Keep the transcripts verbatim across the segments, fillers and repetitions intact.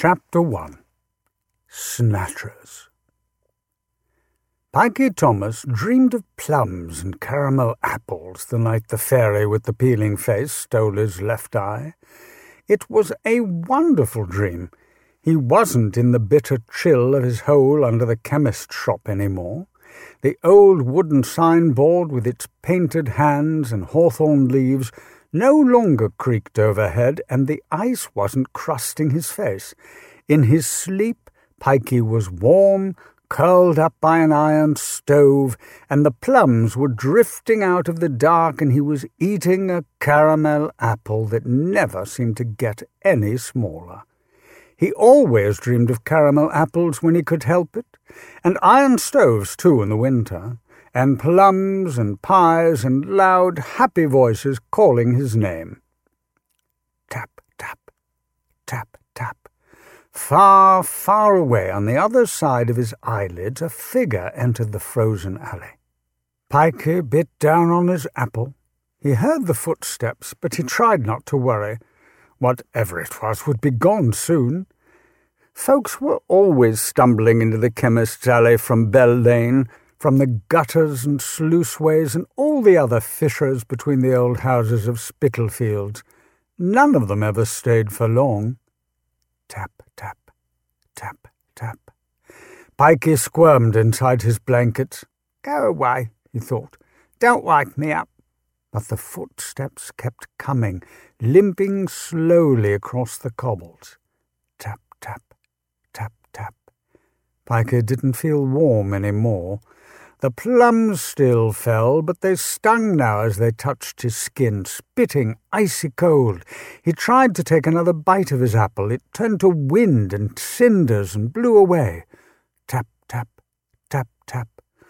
Chapter one. Snatchers. Pikey Thomas dreamed of plums and caramel apples the night the fairy with the peeling face stole his left eye. It was a wonderful dream. He wasn't in the bitter chill of his hole under the chemist's shop any more. The old wooden signboard with its painted hands and hawthorn leaves no longer creaked overhead, and the ice wasn't crusting his face. In his sleep, Pikey was warm, curled up by an iron stove, and the plums were drifting out of the dark, and he was eating a caramel apple that never seemed to get any smaller. He always dreamed of caramel apples when he could help it, and iron stoves too in the winter, and plums and pies and loud, happy voices calling his name. Tap, tap, tap, tap. Far, far away on the other side of his eyelids a figure entered the frozen alley. Pikey bit down on his apple. He heard the footsteps, but he tried not to worry. Whatever it was would be gone soon. Folks were always stumbling into the chemist's alley from Bell Lane, from the gutters and sluiceways and all the other fissures between the old houses of Spitalfields. None of them ever stayed for long. Tap, tap, tap, tap. Pikey squirmed inside his blankets. Go away, he thought. Don't wake me up. But the footsteps kept coming, limping slowly across the cobbles. Tap, tap, tap, tap. Pikey didn't feel warm any more. The plums still fell, but they stung now as they touched his skin, spitting icy cold. He tried to take another bite of his apple. It turned to wind and cinders and blew away. Tap, tap, tap, tap.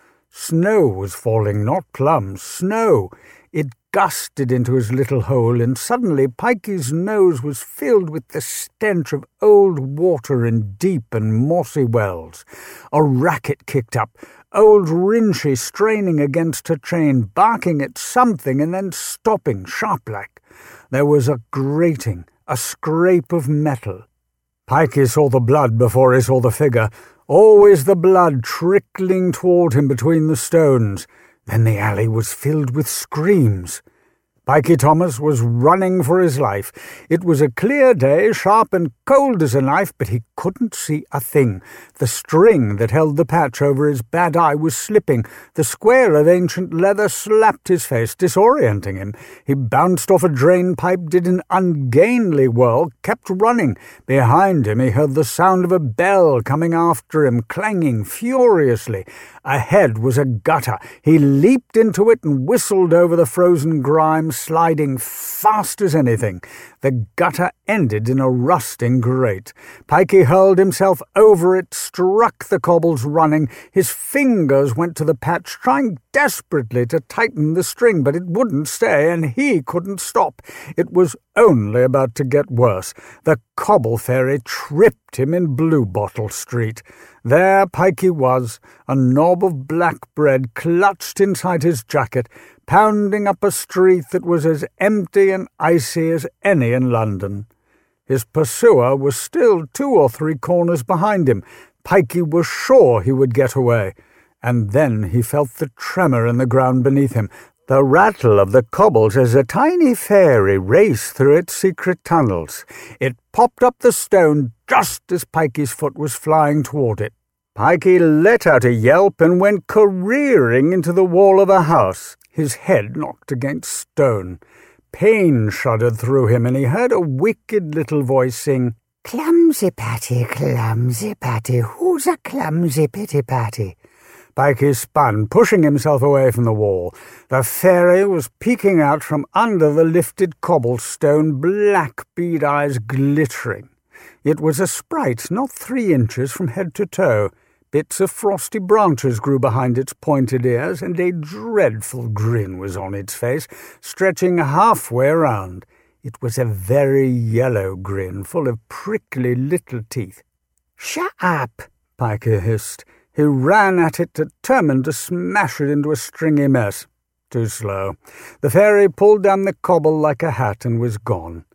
Snow was falling, not plums, snow. It gusted into his little hole, and suddenly Pikey's nose was filled with the stench of old water in deep and mossy wells. A racket kicked up. Old Rinchy straining against her chain, barking at something and then stopping sharp-like. There was a grating, a scrape of metal. Pikey saw the blood before he saw the figure, always the blood trickling toward him between the stones. Then the alley was filled with screams. Pikey Thomas was running for his life. It was a clear day, sharp and cold as a knife, but he couldn't see a thing. The string that held the patch over his bad eye was slipping. The square of ancient leather slapped his face, disorienting him. He bounced off a drain pipe, did an ungainly whirl, kept running. Behind him he heard the sound of a bell coming after him, clanging furiously. Ahead was a gutter. He leaped into it and whistled over the frozen grime, sliding fast as anything. The gutter ended in a rusting grate. Pikey hurled himself over it, struck the cobbles running. His fingers went to the patch, trying desperately to tighten the string, but it wouldn't stay, and he couldn't stop. It was only about to get worse. The cobble fairy tripped him in Blue Bottle Street. There Pikey was, a knob of black bread clutched inside his jacket, pounding up a street that was as empty and icy as any in London. His pursuer was still two or three corners behind him. Pikey was sure he would get away. And then he felt the tremor in the ground beneath him, the rattle of the cobbles as a tiny fairy raced through its secret tunnels. It popped up the stone just as Pikey's foot was flying toward it. Pikey let out a yelp and went careering into the wall of a house, his head knocked against stone. Pain shuddered through him, and he heard a wicked little voice sing, "Clumsy Patty, clumsy Patty, who's a clumsy pitty patty?" Pikey spun, pushing himself away from the wall. The fairy was peeking out from under the lifted cobblestone, black bead eyes glittering. It was a sprite not three inches from head to toe. Bits of frosty branches grew behind its pointed ears, and a dreadful grin was on its face, stretching halfway around. It was a very yellow grin, full of prickly little teeth. "Shut up," Pikey hissed. He ran at it, determined to smash it into a stringy mess. Too slow. The fairy pulled down the cobble like a hat and was gone.